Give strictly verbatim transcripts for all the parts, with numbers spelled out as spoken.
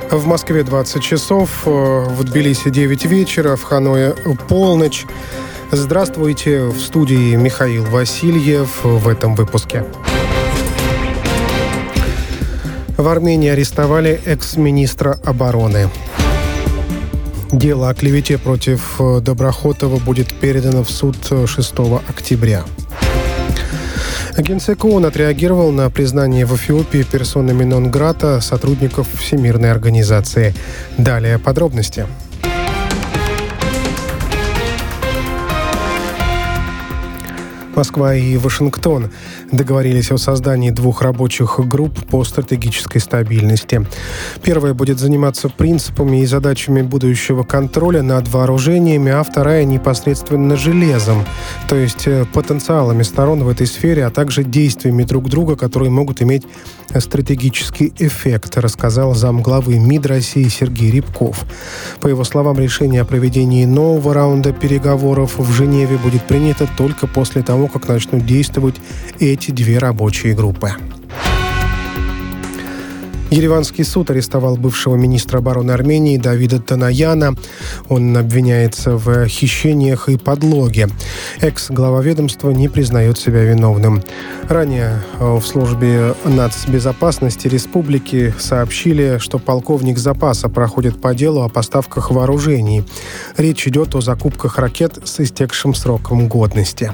В Москве двадцать часов, в Тбилиси девять вечера, в Ханое полночь. Здравствуйте, в студии Михаил Васильев в этом выпуске. В Армении арестовали экс-министра обороны. Дело о клевете против Доброхотова будет передано в суд шестого октября. Генсек ООН отреагировал на признание в Эфиопии персонами нон-грата сотрудников Всемирной организации. Далее подробности. Москва и Вашингтон договорились о создании двух рабочих групп по стратегической стабильности. Первая будет заниматься принципами и задачами будущего контроля над вооружениями, а вторая непосредственно железом, то есть потенциалами сторон в этой сфере, а также действиями друг друга, которые могут иметь стратегический эффект, рассказал замглавы МИД России Сергей Рябков. По его словам, решение о проведении нового раунда переговоров в Женеве будет принято только после того, как начнут действовать эти две рабочие группы. Ереванский суд арестовал бывшего министра обороны Армении Давида Танаяна. Он обвиняется в хищениях и подлоге. Экс-глава ведомства не признает себя виновным. Ранее в службе нацбезопасности республики сообщили, что полковник запаса проходит по делу о поставках вооружений. Речь идет о закупках ракет с истекшим сроком годности.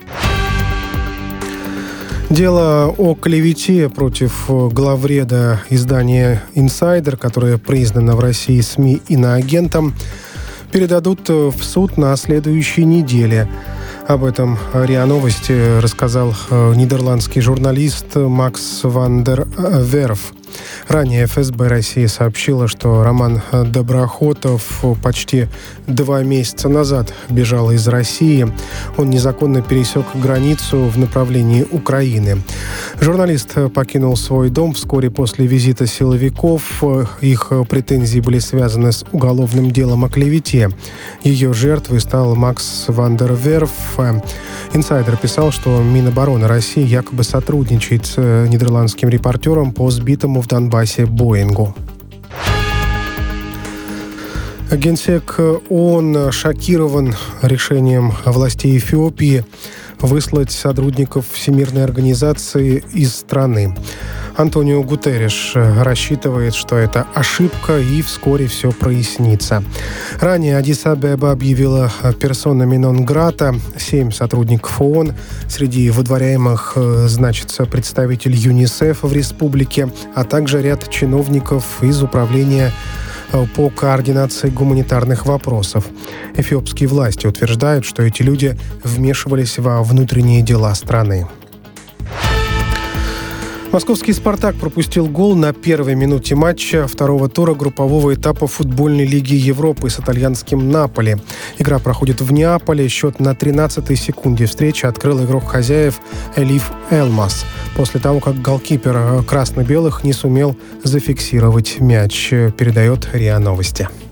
Дело о клевете против главреда издания «Инсайдер», которое признано в России СМИ иноагентом, передадут в суд на следующей неделе. Об этом РИА Новости рассказал нидерландский журналист Макс ван дер Верф. Ранее эф эс бэ России сообщила, что Роман Доброхотов почти два месяца назад бежал из России. Он незаконно пересек границу в направлении Украины. Журналист покинул свой дом вскоре после визита силовиков. Их претензии были связаны с уголовным делом о клевете. Ее жертвой стал Макс ван дер Верф. «Инсайдер» писал, что Минобороны России якобы сотрудничает с нидерландским репортером по сбитому в Донбассе Боингу. Генсек ООН шокирован решением властей Эфиопии выслать сотрудников Всемирной организации из страны. Антонио Гутерриш рассчитывает, что это ошибка и вскоре все прояснится. Ранее Аддис-Абеба объявила персонами нон-грата семь сотрудников ООН. Среди выдворяемых значится представитель ЮНИСЕФ в республике, а также ряд чиновников из управления по координации гуманитарных вопросов. Эфиопские власти утверждают, что эти люди вмешивались во внутренние дела страны. Московский «Спартак» пропустил гол на первой минуте матча второго тура группового этапа футбольной лиги Европы с итальянским «Наполи». Игра проходит в Неаполе. Счет на тринадцатой секунде встречи открыл игрок хозяев Элиф Элмас после того, как голкипер красно-белых не сумел зафиксировать мяч, передает РИА Новости.